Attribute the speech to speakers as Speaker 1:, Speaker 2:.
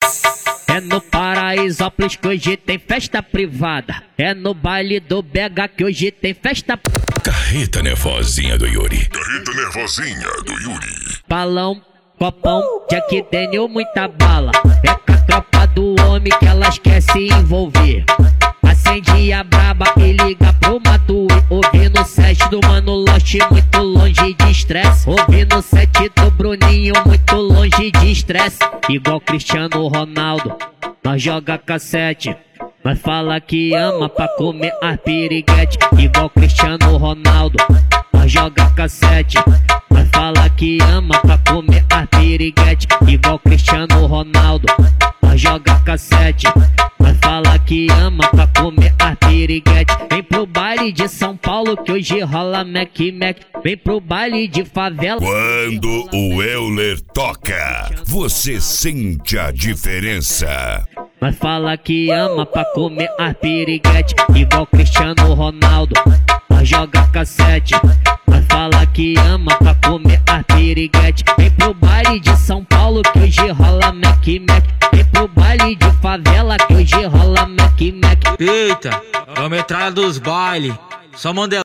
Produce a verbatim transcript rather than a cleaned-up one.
Speaker 1: É no Paraisópolis que hoje tem festa privada. É no baile do B H que hoje tem festa.
Speaker 2: Carreta nervosinha do Yuri.
Speaker 3: Carreta nervosinha do Yuri.
Speaker 1: Balão, copão, Jack Daniel, muita bala. É com a tropa do homem que elas quer se envolver. Acende a braba e liga pro Matuê. Ouvindo o set do Mano Lost, muito longe de estresse. Ouvindo o set do Bruninho, muito longe de estresse. Igual Cristiano Ronaldo, nós joga cassete. Nós fala que ama pra comer as piriguete. Igual Cristiano Ronaldo, nós joga cassete. Nós fala que ama pra comer as piriguete. Igual Cristiano Ronaldo, nós joga cassete. Nós fala que ama pra comer as piriguete. Vem pro baile de São Paulo que hoje rola Mac Mac. Vem pro baile de favela.
Speaker 2: Quando o Euler toca, você sente a diferença.
Speaker 1: Nós fala que ama pra comer as piriguete. Igual Cristiano Ronaldo, nós joga cassete. Nós fala que ama pra comer as piriguete. Vem pro baile de São Paulo que hoje rola Mac Mac. Vem pro baile de favela que hoje rola Mac Mac.
Speaker 4: Eita, é a metralha dos baile. Só manda